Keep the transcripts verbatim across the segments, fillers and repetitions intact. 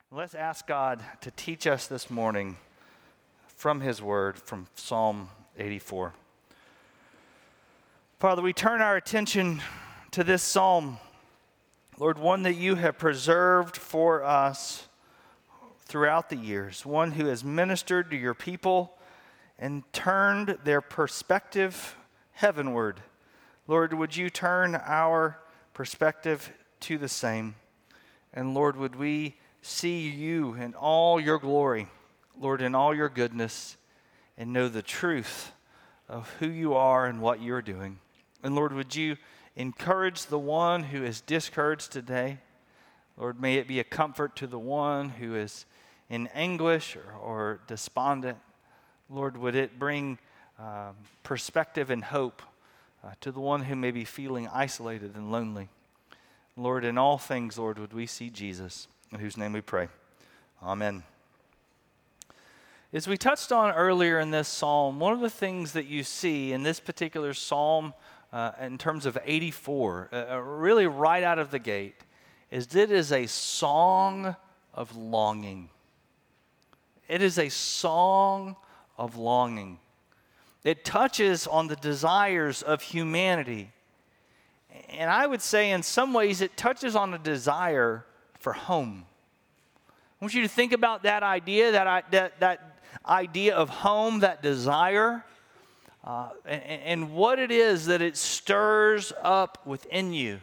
Let's ask God to teach us this morning from His Word, from Psalm eighty-four. Father, we turn our attention to this psalm, Lord, one that you have preserved for us throughout the years, one who has ministered to your people and turned their perspective heavenward. Lord, would you turn our perspective to the same? And Lord, would we see you in all your glory, Lord, in all your goodness, and know the truth of who you are and what you're doing. And Lord, would you encourage the one who is discouraged today? Lord, may it be a comfort to the one who is in anguish or, or despondent. Lord, would it bring um, perspective and hope uh, to the one who may be feeling isolated and lonely. Lord, in all things, Lord, would we see Jesus, in whose name we pray. Amen. As we touched on earlier in this psalm, one of the things that you see in this particular psalm uh, in terms of eighty-four, uh, really right out of the gate, is it is a song of longing. It is a song of longing. It touches on the desires of humanity. And I would say in some ways it touches on a desire for home. I want you to think about that idea, that, that, that idea of home, that desire, uh, and, and what it is that it stirs up within you.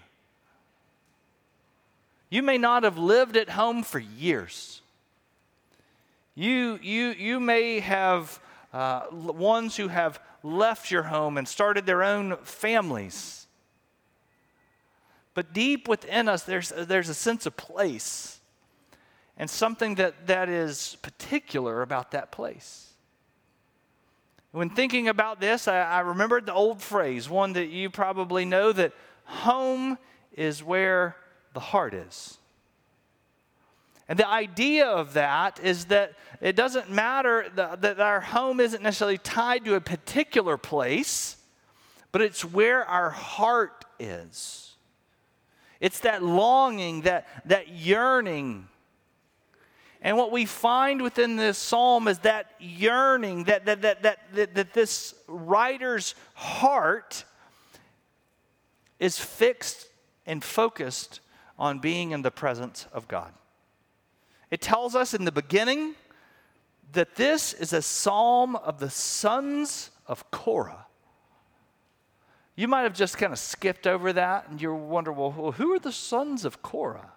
You may not have lived at home for years. You, you, you may have uh, ones who have left your home and started their own families. But deep within us, there's, there's a sense of place and something that, that is particular about that place. When thinking about this, I, I remembered the old phrase, one that you probably know, that home is where the heart is. And the idea of that is that it doesn't matter that, that our home isn't necessarily tied to a particular place, but it's where our heart is. It's that longing, that, that yearning. And what we find within this psalm is that yearning, that, that, that, that, that, that this writer's heart is fixed and focused on being in the presence of God. It tells us in the beginning that this is a psalm of the sons of Korah. You might have just kind of skipped over that and you're wondering, well, who are the sons of Korah?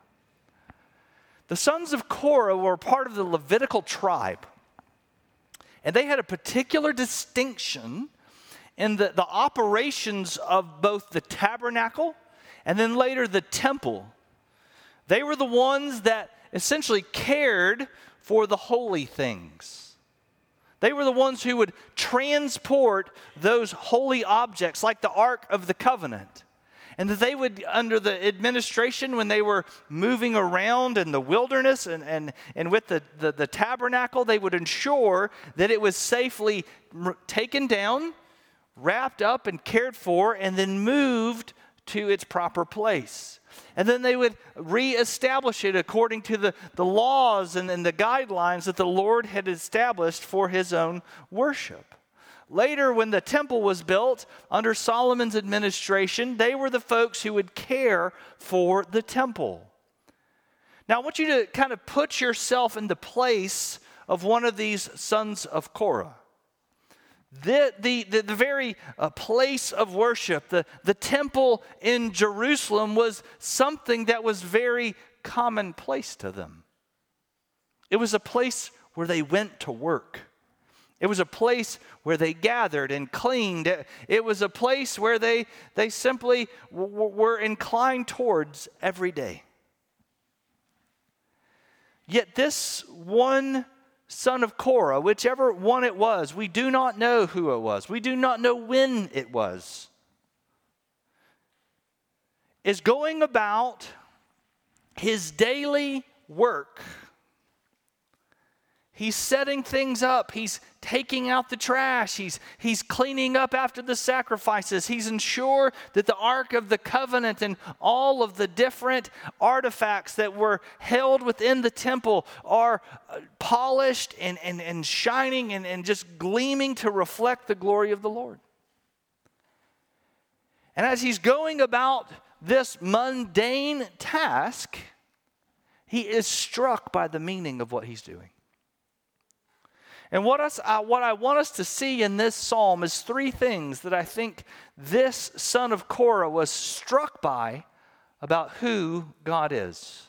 The sons of Korah were part of the Levitical tribe. And they had a particular distinction in the, the operations of both the tabernacle and then later the temple. They were the ones that essentially cared for the holy things. They were the ones who would transport those holy objects like the Ark of the Covenant. And that they would, under the administration, when they were moving around in the wilderness and, and, and with the, the, the tabernacle, they would ensure that it was safely r- taken down, wrapped up and cared for, and then moved to its proper place. And then they would reestablish it according to the, the laws and, and the guidelines that the Lord had established for his own worship. Later, when the temple was built under Solomon's administration, they were the folks who would care for the temple. Now, I want you to kind of put yourself in the place of one of these sons of Korah. The, the, the, the very uh, place of worship, the, the temple in Jerusalem, was something that was very commonplace to them. It was a place where they went to work. It was a place where they gathered and cleaned. It, it was a place where they, they simply w- w- were inclined towards every day. Yet this one son of Korah, whichever one it was, we do not know who it was. We do not know when it was, is going about his daily work, He's setting things up. He's taking out the trash. He's, he's cleaning up after the sacrifices. He's ensured that the Ark of the Covenant and all of the different artifacts that were held within the temple are polished and, and, and shining and, and just gleaming to reflect the glory of the Lord. And as he's going about this mundane task, he is struck by the meaning of what he's doing. And what, us, uh, what I want us to see in this psalm is three things that I think this son of Korah was struck by about who God is.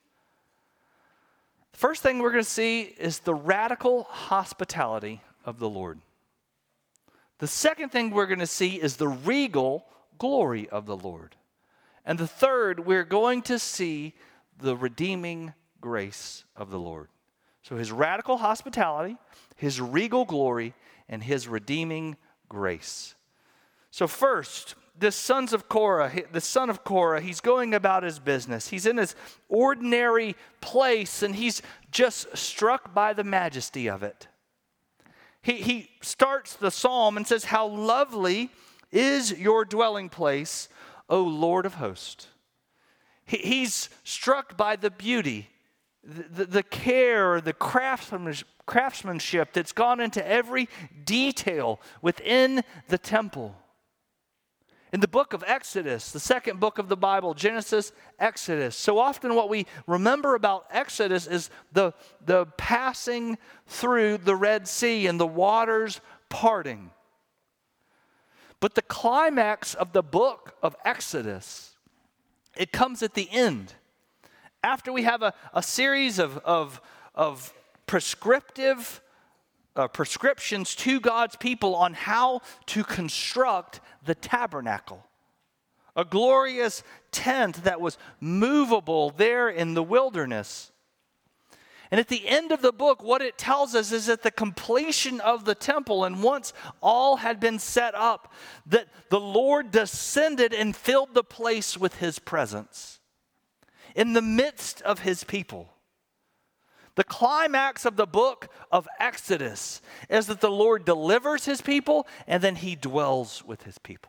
The first thing we're going to see is the radical hospitality of the Lord. The second thing we're going to see is the regal glory of the Lord. And the third, we're going to see the redeeming grace of the Lord. So his radical hospitality, his regal glory, and his redeeming grace. So first, this sons of Korah, the son of Korah, he's going about his business. He's in his ordinary place, and he's just struck by the majesty of it. He, he starts the psalm and says, "How lovely is your dwelling place, O Lord of hosts." He, he's struck by the beauty, the, the, the care, the craftsmanship, craftsmanship that's gone into every detail within the temple. In the book of Exodus, the second book of the Bible, Genesis, Exodus, so often what we remember about Exodus is the, the passing through the Red Sea and the waters parting. But the climax of the book of Exodus, it comes at the end. After we have a, a series of, of, of prescriptive uh, prescriptions to God's people on how to construct the tabernacle. A glorious tent that was movable there in the wilderness. And at the end of the book, what it tells us is that the completion of the temple, and once all had been set up, that the Lord descended and filled the place with his presence in the midst of his people. The climax of the book of Exodus is that the Lord delivers his people and then he dwells with his people.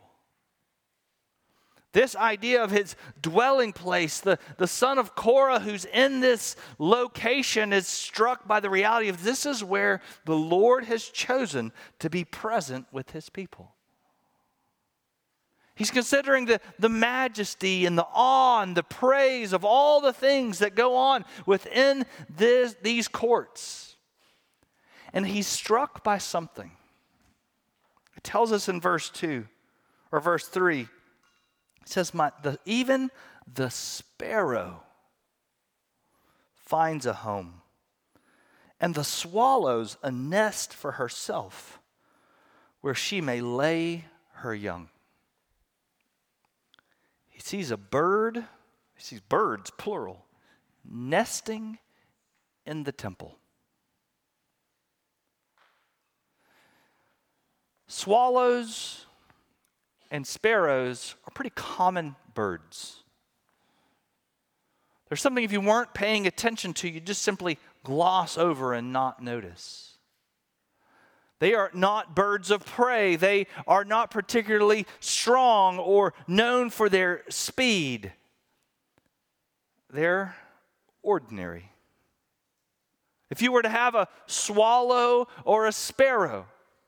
This idea of his dwelling place, the, the son of Korah who's in this location is struck by the reality of this is where the Lord has chosen to be present with his people. He's considering the, the majesty and the awe and the praise of all the things that go on within this, these courts. And he's struck by something. It tells us in verse two or verse three. It says, My, the, even the sparrow finds a home, and the swallows a nest for herself, where she may lay her young. He sees a bird, he sees birds, plural, nesting in the temple. Swallows and sparrows are pretty common birds. There's something if you weren't paying attention to, you just simply gloss over and not notice. They are not birds of prey. They are not particularly strong or known for their speed. They're ordinary. If you were to have a swallow or a sparrow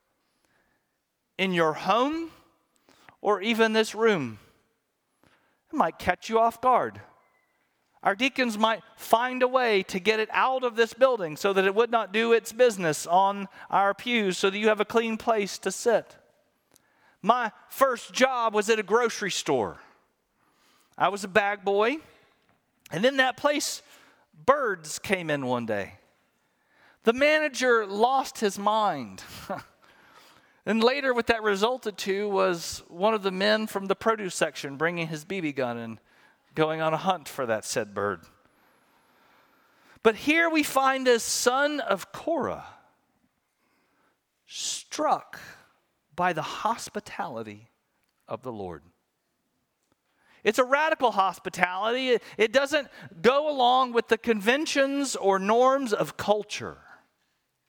in your home, or even this room, it might catch you off guard. Our deacons might find a way to get it out of this building so that it would not do its business on our pews so that you have a clean place to sit. My first job was at a grocery store. I was a bag boy, and in that place, birds came in one day. The manager lost his mind. And later what that resulted to was one of the men from the produce section bringing his B B gun and going on a hunt for that said bird. But here we find a son of Korah struck by the hospitality of the Lord. It's a radical hospitality. It, it doesn't go along with the conventions or norms of culture.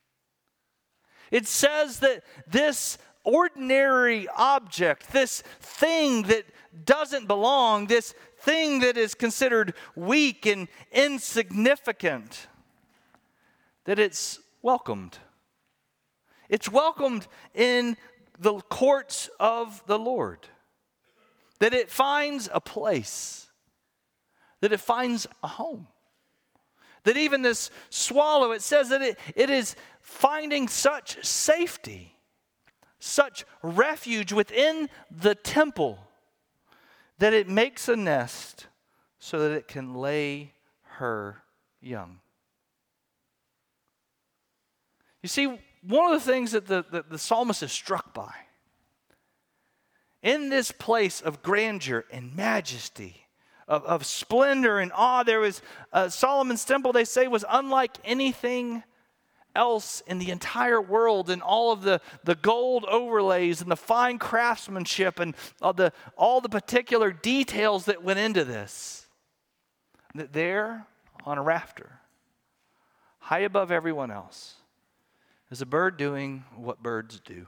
It says that this ordinary object, this thing that doesn't belong, this thing that is considered weak and insignificant, that it's welcomed. It's welcomed in the courts of the Lord. That it finds a place. That it finds a home. That even this swallow, it says that it, it is finding such safety, such refuge within the temple, that it makes a nest so that it can lay her young. You see, one of the things that the, the, the psalmist is struck by, in this place of grandeur and majesty, of, of splendor and awe, there was uh, Solomon's temple, they say, was unlike anything else in the entire world, and all of the, the gold overlays and the fine craftsmanship and all the, all the particular details that went into this. That there on a rafter, high above everyone else, is a bird doing what birds do.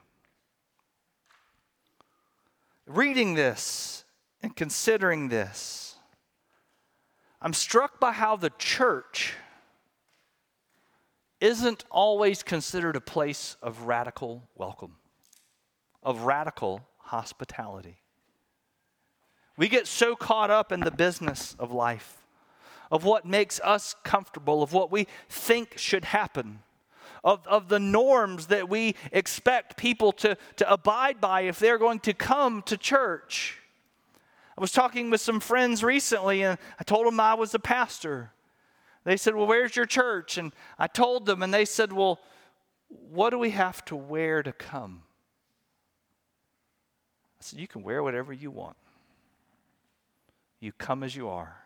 Reading this and considering this, I'm struck by how the church isn't always considered a place of radical welcome, of radical hospitality. We get so caught up in the business of life, of what makes us comfortable, of what we think should happen, of, of the norms that we expect people to, to abide by if they're going to come to church. I was talking with some friends recently, and I told them I was a pastor. They said, well, where's your church? And I told them, and they said, well, what do we have to wear to come? I said, you can wear whatever you want. You come as you are.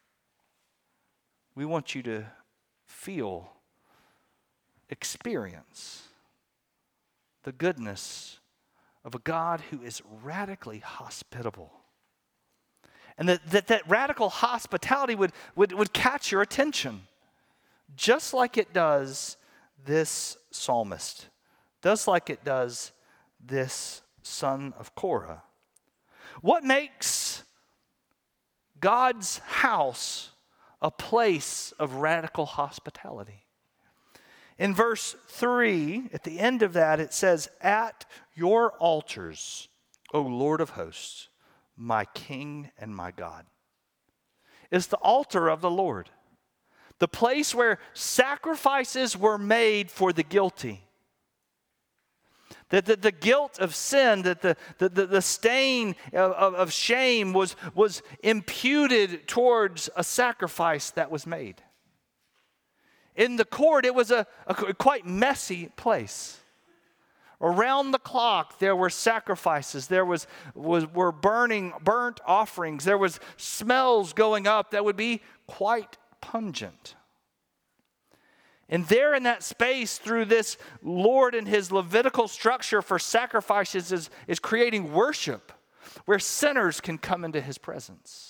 We want you to feel, experience the goodness of a God who is radically hospitable. And that, that that radical hospitality would, would, would catch your attention, just like it does this psalmist, just like it does this son of Korah. What makes God's house a place of radical hospitality? In verse three, at the end of that, it says, "At your altars, O Lord of hosts, my King and my God." It's the altar of the Lord, the place where sacrifices were made for the guilty. That the, the guilt of sin, that the, the, the, the stain of, of, of shame was, was imputed towards a sacrifice that was made. In the court, it was a, a quite messy place. Around the clock, there were sacrifices. There was, was were burning, burnt offerings. There was smells going up that would be quite pungent. And there in that space, through this Lord and his Levitical structure for sacrifices, is, is creating worship where sinners can come into his presence.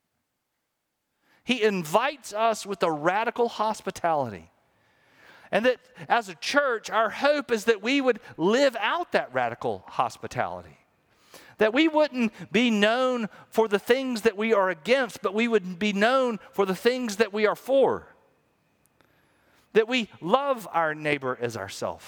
He invites us with a radical hospitality. And that as a church, our hope is that we would live out that radical hospitality. That we wouldn't be known for the things that we are against, but we would be known for the things that we are for. That we love our neighbor as ourselves.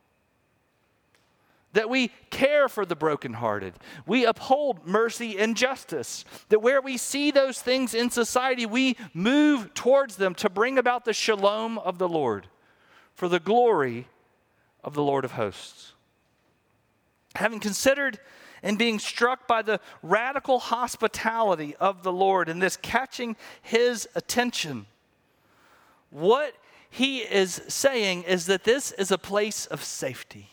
That we care for the brokenhearted. We uphold mercy and justice. That where we see those things in society, we move towards them to bring about the shalom of the Lord, for the glory of the Lord of hosts. Having considered and being struck by the radical hospitality of the Lord and this catching his attention, what he is saying is that this is a place of safety,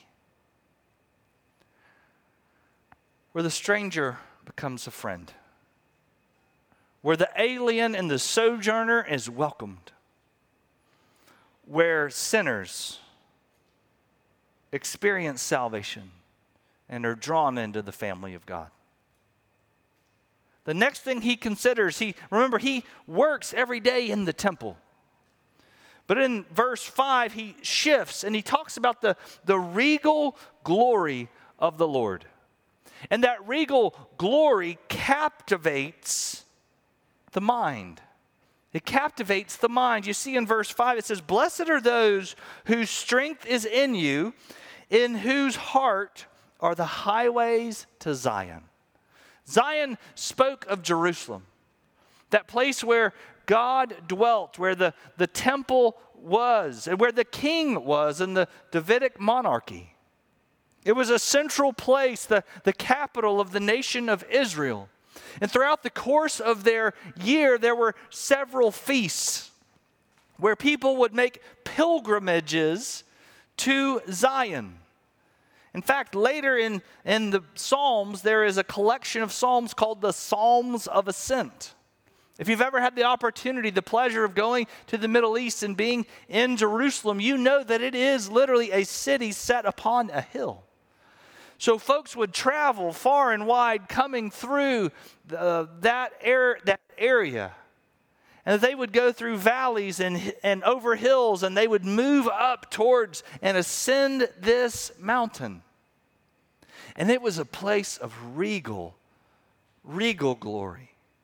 where the stranger becomes a friend, where the alien and the sojourner is welcomed, where sinners experience salvation and are drawn into the family of God. The next thing he considers, he remember, he works every day in the temple. But in verse five, he shifts and he talks about the, the regal glory of the Lord. And that regal glory captivates the mind. It captivates the mind. You see in verse five, it says, "Blessed are those whose strength is in you, in whose heart are the highways to Zion." Zion spoke of Jerusalem, that place where God dwelt, where the, the temple was, and where the king was in the Davidic monarchy. It was a central place, the, the capital of the nation of Israel. And throughout the course of their year, there were several feasts where people would make pilgrimages to Zion. In fact, later in, in the Psalms, there is a collection of Psalms called the Psalms of Ascent. If you've ever had the opportunity, the pleasure of going to the Middle East and being in Jerusalem, you know that it is literally a city set upon a hill. So folks would travel far and wide coming through the, that, air, that area. And they would go through valleys and, and over hills, and they would move up towards and ascend this mountain. And it was a place of regal, regal glory.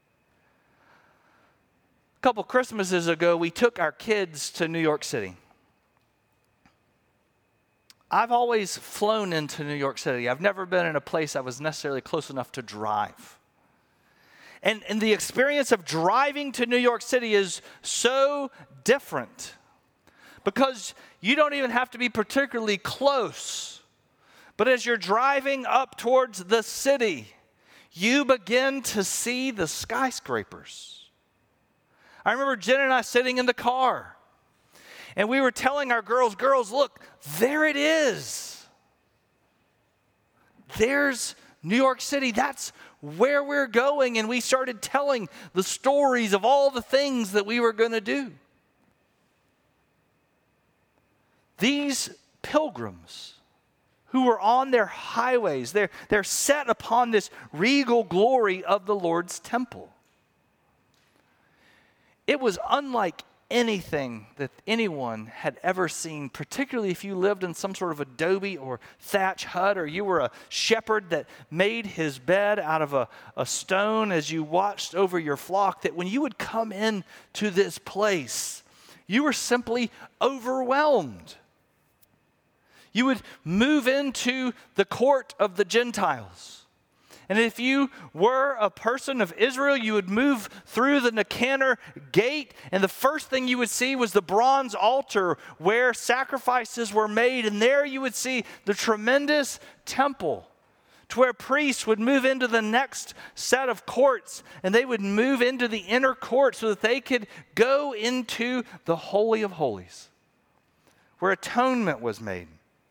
A couple Christmases ago, we took our kids to New York City. I've always flown into New York City. I've never been in a place that was necessarily close enough to drive. And, and the experience of driving to New York City is so different because you don't even have to be particularly close. But as you're driving up towards the city, you begin to see the skyscrapers. I remember Jen and I sitting in the car, and we were telling our girls, girls, look, there it is. There's New York City. That's where we're going. And we started telling the stories of all the things that we were going to do. These pilgrims who were on their highways, they're, they're set upon this regal glory of the Lord's temple. It was unlike anything that anyone had ever seen, particularly if you lived in some sort of adobe or thatch hut, or you were a shepherd that made his bed out of a, a stone as you watched over your flock, that when you would come in to this place, you were simply overwhelmed. You would move into the court of the Gentiles. And if you were a person of Israel, you would move through the Nicanor gate, and the first thing you would see was the bronze altar where sacrifices were made. And there you would see the tremendous temple to where priests would move into the next set of courts, and they would move into the inner court so that they could go into the Holy of Holies, where atonement was made.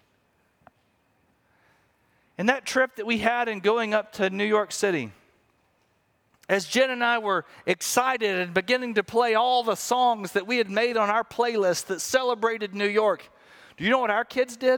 And that trip that we had in going up to New York City, as Jen and I were excited and beginning to play all the songs that we had made on our playlist that celebrated New York, do you know what our kids did?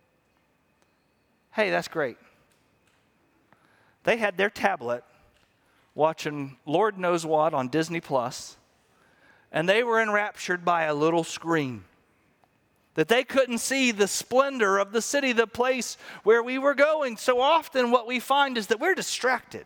Hey, that's great. They had their tablet watching Lord knows what on Disney Plus, and they were enraptured by a little screen. That they couldn't see the splendor of the city, the place where we were going. So often what we find is that we're distracted.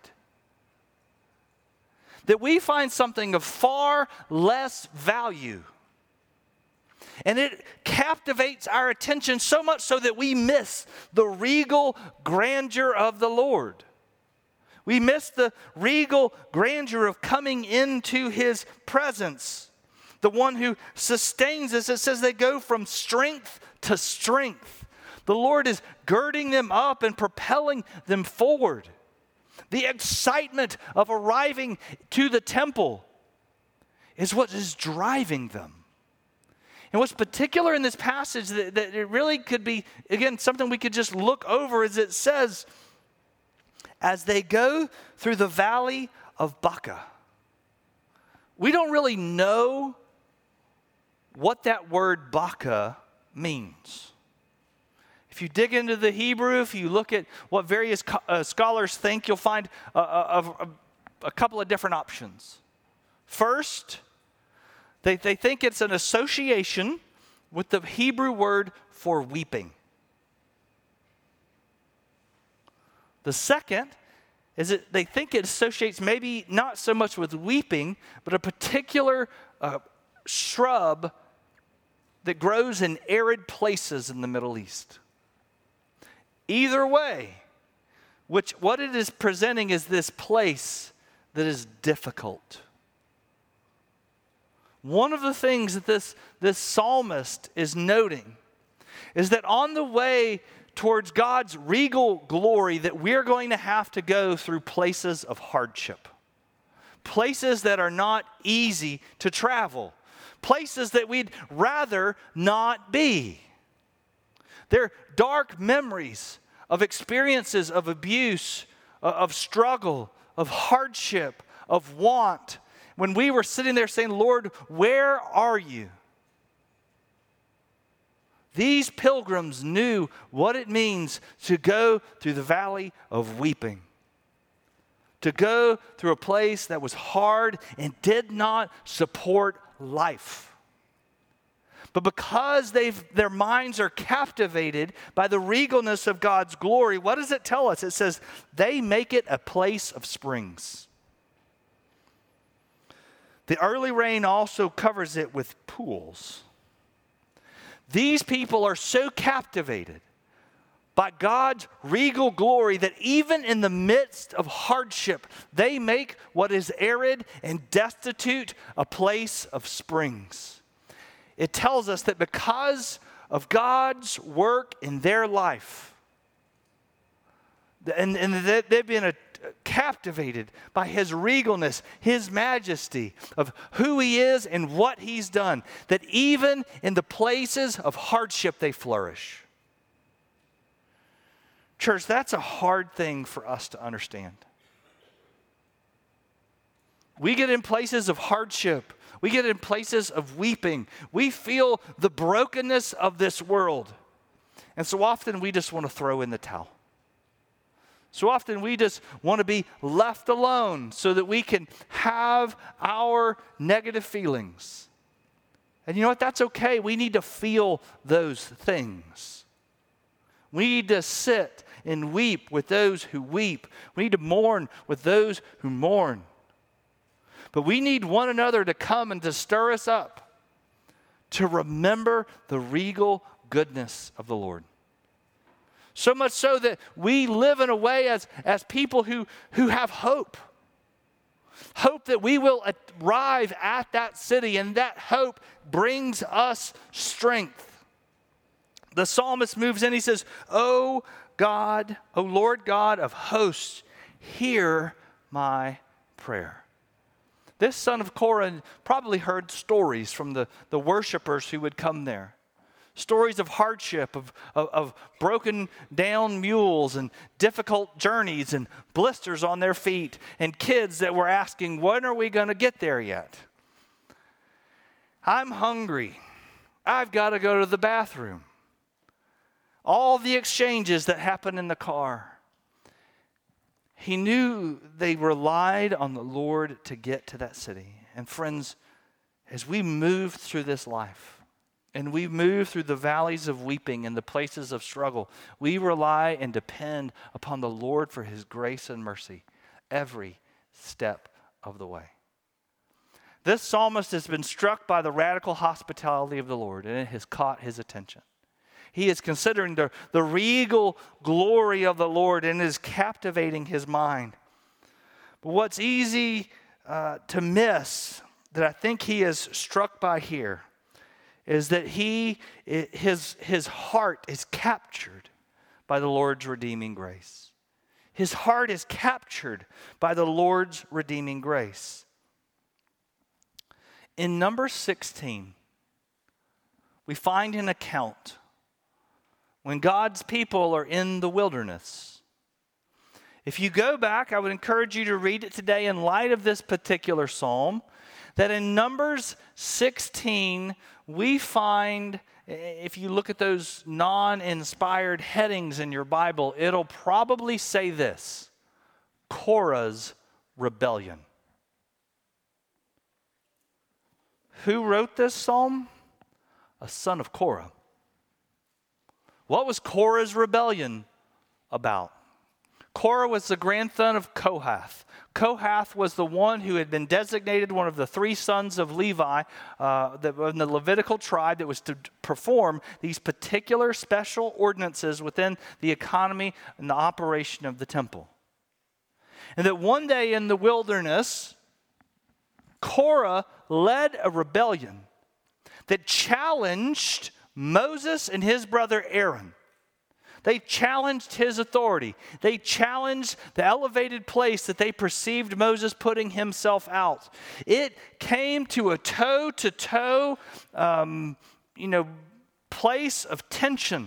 That we find something of far less value. And it captivates our attention so much so that we miss the regal grandeur of the Lord. We miss the regal grandeur of coming into His presence. The one who sustains us. It says they go from strength to strength. The Lord is girding them up and propelling them forward. The excitement of arriving to the temple is what is driving them. And what's particular in this passage that, that it really could be, again, something we could just look over, is it says, as they go through the valley of Baca. We don't really know what that word Baca means. If you dig into the Hebrew, if you look at what various uh, scholars think, you'll find a, a, a, a couple of different options. First, They, they think it's an association with the Hebrew word for weeping. The second is that they think it associates maybe not so much with weeping, but a particular uh, shrub that grows in arid places in the Middle East. Either way, which what it is presenting is this place that is difficult. One of the things that this, this psalmist is noting is that on the way towards God's regal glory, that we're going to have to go through places of hardship. Places that are not easy to travel. Places that we'd rather not be. They're dark memories of experiences of abuse, of struggle, of hardship, of want. When we were sitting there saying, Lord, where are you? These pilgrims knew what it means to go through the valley of weeping. To go through a place that was hard and did not support life. But because they've, their minds are captivated by the regalness of God's glory, what does it tell us? It says, they make it a place of springs. The early rain also covers it with pools. These people are so captivated by God's regal glory that even in the midst of hardship, they make what is arid and destitute a place of springs. It tells us that because of God's work in their life, and, and they've been a, captivated by his regalness, his majesty of who he is and what he's done, that even in the places of hardship they flourish. Church, that's a hard thing for us to understand. We get in places of hardship. We get in places of weeping. We feel the brokenness of this world. And so often we just want to throw in the towel. So often we just want to be left alone so that we can have our negative feelings. And you know what? That's okay. We need to feel those things. We need to sit and weep with those who weep. We need to mourn with those who mourn. But we need one another to come and to stir us up, to remember the regal goodness of the Lord. So much so that we live in a way as, as people who, who have hope. Hope that we will arrive at that city, and that hope brings us strength. The psalmist moves in, he says, "O God, O Lord God of hosts, hear my prayer." This son of Korah probably heard stories from the, the worshipers who would come there. Stories of hardship, of, of, of broken down mules and difficult journeys and blisters on their feet and kids that were asking, when are we going to get there yet? I'm hungry. I've got to go to the bathroom. All the exchanges that happen in the car. He knew they relied on the Lord to get to that city. And friends, as we move through this life, and we move through the valleys of weeping and the places of struggle, we rely and depend upon the Lord for his grace and mercy every step of the way. This psalmist has been struck by the radical hospitality of the Lord, and it has caught his attention. He is considering the, the regal glory of the Lord and is captivating his mind. But what's easy uh, to miss that I think he is struck by here is that he, his, his heart is captured by the Lord's redeeming grace. His heart is captured by the Lord's redeeming grace. In Numbers sixteen, we find an account when God's people are in the wilderness. If you go back, I would encourage you to read it today in light of this particular psalm, that in Numbers sixteen, we find, if you look at those non-inspired headings in your Bible, it'll probably say this: Korah's rebellion. Who wrote this psalm? A son of Korah. What was Korah's rebellion about? Korah was the grandson of Kohath. Kohath was the one who had been designated one of the three sons of Levi, uh, that, in the Levitical tribe, that was to perform these particular special ordinances within the economy and the operation of the temple. And that one day in the wilderness, Korah led a rebellion that challenged Moses and his brother Aaron. They challenged his authority. They challenged the elevated place that they perceived Moses putting himself out. It came to a toe-to-toe, um, you know, place of tension,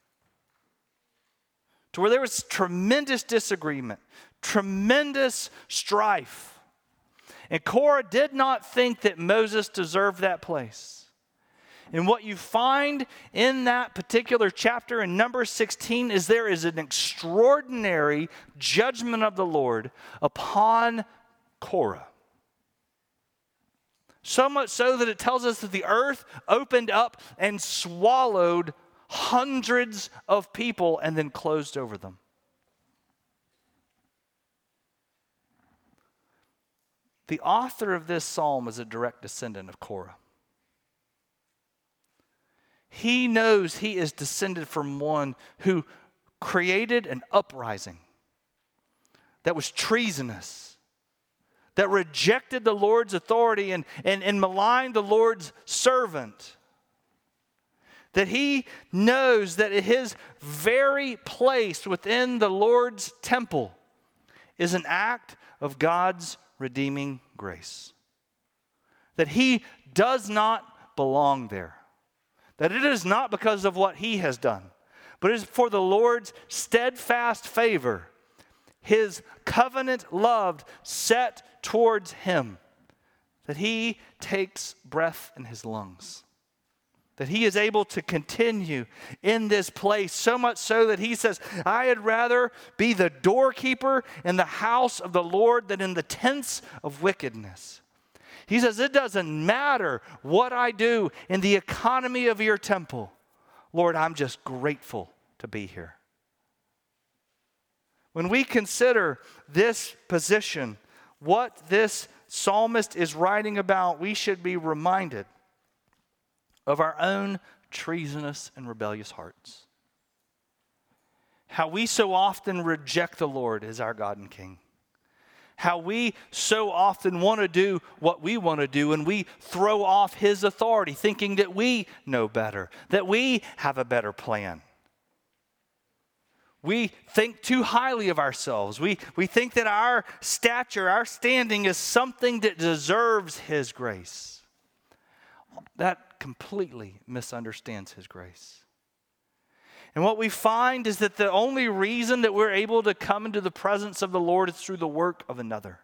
to where there was tremendous disagreement, tremendous strife. And Korah did not think that Moses deserved that place. And what you find in that particular chapter in Numbers sixteen is there is an extraordinary judgment of the Lord upon Korah. So much so that it tells us that the earth opened up and swallowed hundreds of people and then closed over them. The author of this psalm is a direct descendant of Korah. He knows he is descended from one who created an uprising that was treasonous, that rejected the Lord's authority and, and, and maligned the Lord's servant. That he knows that his very place within the Lord's temple is an act of God's redeeming grace. That he does not belong there. That it is not because of what he has done, but it is for the Lord's steadfast favor, his covenant love set towards him, that he takes breath in his lungs. That he is able to continue in this place, so much so that he says, I had rather be the doorkeeper in the house of the Lord than in the tents of wickedness. He says, it doesn't matter what I do in the economy of your temple. Lord, I'm just grateful to be here. When we consider this position, what this psalmist is writing about, we should be reminded of our own treasonous and rebellious hearts. How we so often reject the Lord as our God and King. How we so often want to do what we want to do, and we throw off his authority, thinking that we know better, that we have a better plan. We think too highly of ourselves. We, we think that our stature, our standing is something that deserves his grace. That completely misunderstands his grace. And what we find is that the only reason that we're able to come into the presence of the Lord is through the work of another.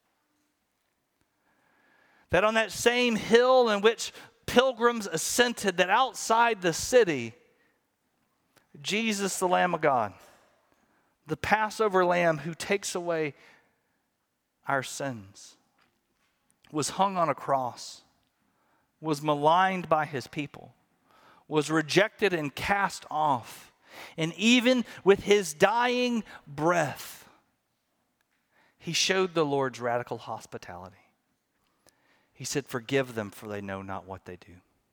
That on that same hill in which pilgrims ascended, that outside the city, Jesus, the Lamb of God, the Passover Lamb who takes away our sins, was hung on a cross, was maligned by his people, was rejected and cast off. And even with his dying breath, he showed the Lord's radical hospitality. He said, forgive them, for they know not what they do.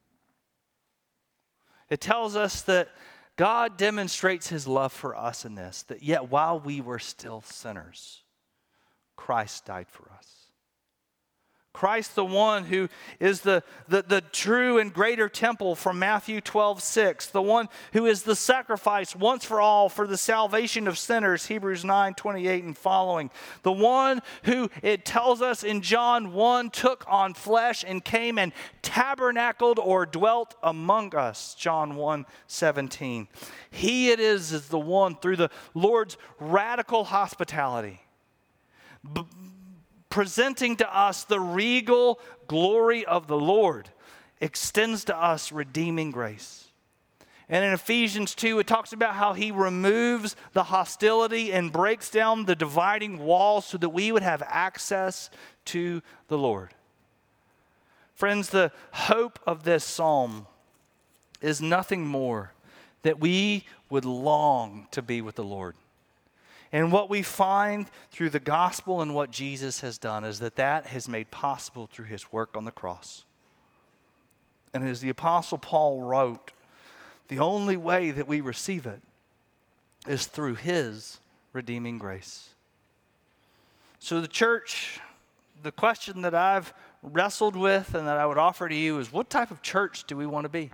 It tells us that God demonstrates his love for us in this, that yet while we were still sinners, Christ died for us. Christ, the one who is the, the, the true and greater temple from Matthew twelve six, the one who is the sacrifice once for all for the salvation of sinners, Hebrews nine twenty-eight and following, the one who, it tells us in John one, took on flesh and came and tabernacled or dwelt among us, John one seventeen. He it is, is the one through the Lord's radical hospitality, B- presenting to us the regal glory of the Lord, extends to us redeeming grace. And in Ephesians two, it talks about how he removes the hostility and breaks down the dividing wall so that we would have access to the Lord. Friends, the hope of this psalm is nothing more that we would long to be with the Lord. And what we find through the gospel and what Jesus has done is that that has made possible through his work on the cross. And as the Apostle Paul wrote, the only way that we receive it is through his redeeming grace. So the church, the question that I've wrestled with and that I would offer to you is, what type of church do we want to be?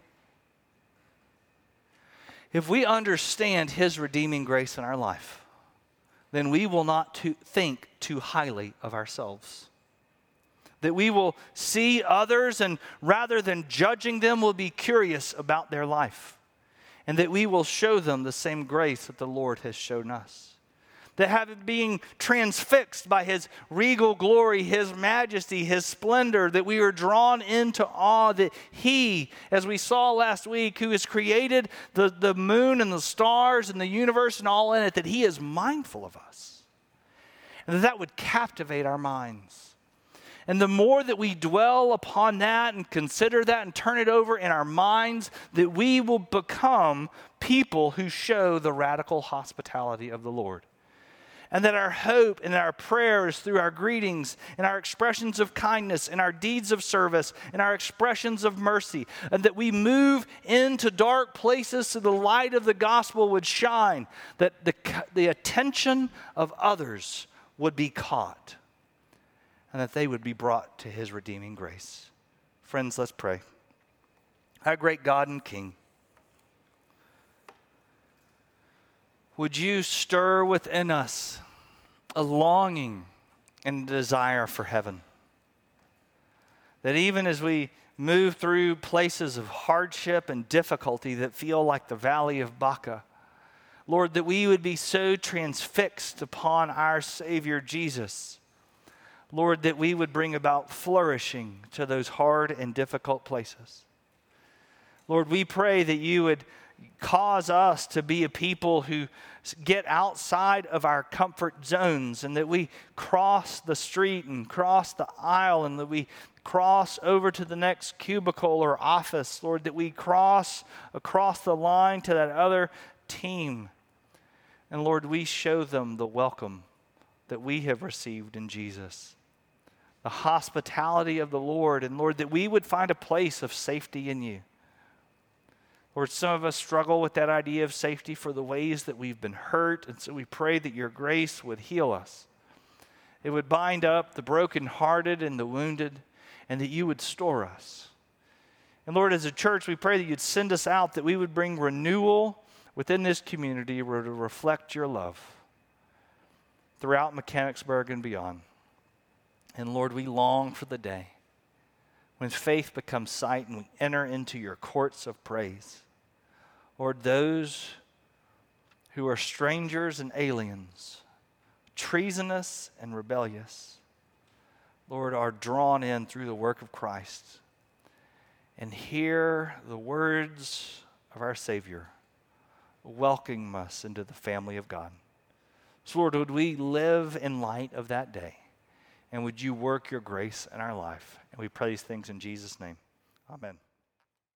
If we understand his redeeming grace in our life, then we will not to think too highly of ourselves. That we will see others and rather than judging them, will be curious about their life. And that we will show them the same grace that the Lord has shown us. That having being transfixed by his regal glory, his majesty, his splendor, that we are drawn into awe that he, as we saw last week, who has created the, the moon and the stars and the universe and all in it, that he is mindful of us. And that that would captivate our minds. And the more that we dwell upon that and consider that and turn it over in our minds, that we will become people who show the radical hospitality of the Lord. And that our hope and our prayers through our greetings and our expressions of kindness and our deeds of service and our expressions of mercy, and that we move into dark places so the light of the gospel would shine, that the, the attention of others would be caught, and that they would be brought to his redeeming grace. Friends, let's pray. Our great God and King, would you stir within us a longing and desire for heaven? That even as we move through places of hardship and difficulty that feel like the valley of Baca, Lord, that we would be so transfixed upon our Savior Jesus, Lord, that we would bring about flourishing to those hard and difficult places. Lord, we pray that you would cause us to be a people who get outside of our comfort zones, and that we cross the street and cross the aisle, and that we cross over to the next cubicle or office, Lord, that we cross across the line to that other team. And Lord, we show them the welcome that we have received in Jesus, the hospitality of the Lord, and Lord, that we would find a place of safety in you. Lord, some of us struggle with that idea of safety for the ways that we've been hurt, and so we pray that your grace would heal us. It would bind up the brokenhearted and the wounded, and that you would store us. And Lord, as a church, we pray that you'd send us out, that we would bring renewal within this community to reflect your love throughout Mechanicsburg and beyond. And Lord, we long for the day when faith becomes sight and we enter into your courts of praise. Lord, those who are strangers and aliens, treasonous and rebellious, Lord, are drawn in through the work of Christ and hear the words of our Savior welcoming us into the family of God. So, Lord, would we live in light of that day? And would you work your grace in our life? And we pray these things in Jesus' name. Amen.